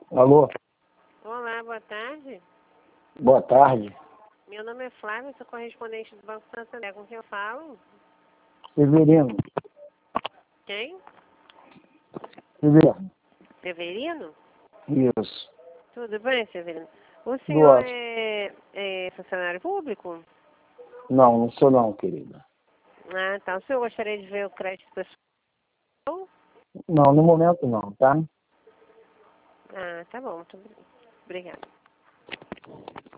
Alô, Olá, boa tarde. boa tarde. Meu nome é Flávia, sou correspondente do Banco Santander. Com quem eu falo? Severino. Quem? Severino. Severino? Isso. Tudo bem, Severino? O Tudo senhor ótimo. é funcionário público? Não, não sou não, querida. Ah, tá. O senhor gostaria de ver o crédito pessoal? Não, no momento não, tá? Ah, tá bom. Muito obrigada.